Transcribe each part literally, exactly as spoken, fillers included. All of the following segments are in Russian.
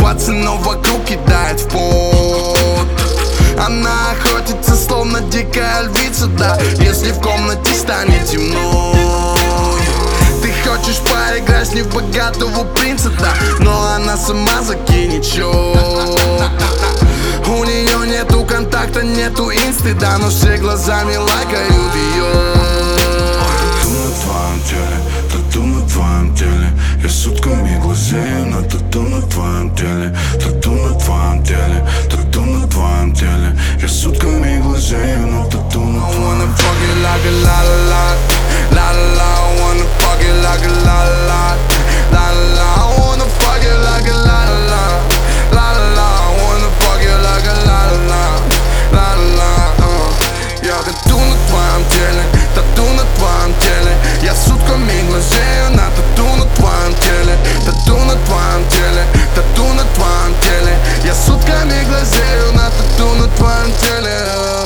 купаться, но вокруг кидает в пот. Она охотится, словно дикая львица, да, если в комнате станет темно. Ты хочешь поиграть не в богатого принца, да, но она сама закинет счет. У нее нету контакта, нету инсты, да, но все глазами лайкают ее. Тату на твоем теле, тату на твоем теле. Я сутками глазею на тату на твоем теле. Тату на твоем теле, тату на твоем теле. Я сутками глазею на тату на I твоем wanna fuck it like a la la la, la la la. I wanna fuck it like a la la la, la la la. I wanna fuck it like a la la la, la la la. I wanna fuck it like a la la la, la la la. Я тату на твоем теле, тату на твоем теле. Я сутками глазею на тату на твоем теле. Тату на твоем теле, тату на твоем теле. Я сутками глазею на тату на твоем теле.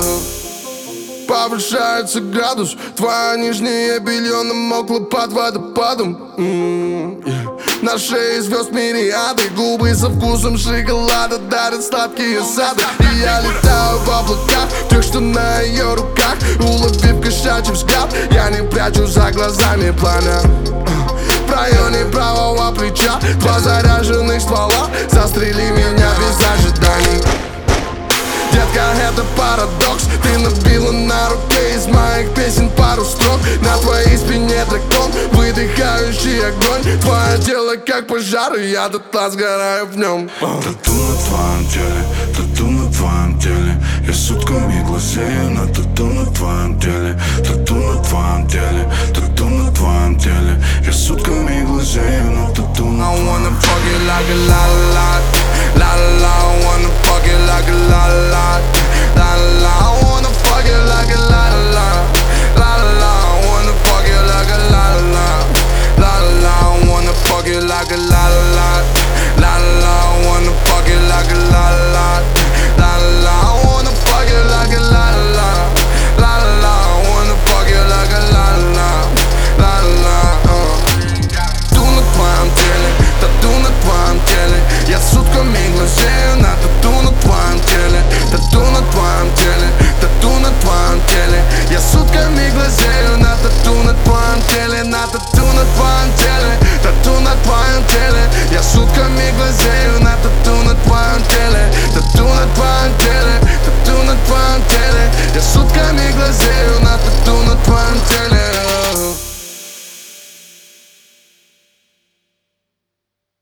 Повышается градус, твое нижнее белье намокло под водопадом. м-м, yeah. На шее звезд мириады, губы со вкусом шоколада дарят сладкие сады. И я летаю в облаках, тех, что на ее руках. Уловив кошачий взгляд, я не прячу за глазами пламя. В районе правого плеча два заряженных ствола. Застрели меня без ожиданий. Детка, это парадокс. Ты набила на руке из моих песен пару строк. На твоей спине дракон, выдыхающий огонь. Твое тело как пожар, и я дотла сгораю в нем. Тату на твоем теле, тату на твоем теле. Я сутками глазею на тату на твоем теле. Тату на твоем теле, тату на твоем теле. Я сутками глазею на тату на I твоем теле. wanna fuck it like a la la la, la la la. I wanna fuck it like a la la la, la la la. I wanna fuck it like a la la la, la la la. I wanna fuck it like a la la la, la la la. I wanna fuck it like a la la la, la la. I wanna fuck it like a la la la, la. I wanna fuck it like a la la la, la. I wanna fuck it like a la la la, la. Тату на твоем теле, тату на твоем теле. Я сутками глазею на тату на твоем теле. Тату на твоем теле, тату на твоем теле. Я сутками глазею на тату на твоем теле. На тату на твоем теле.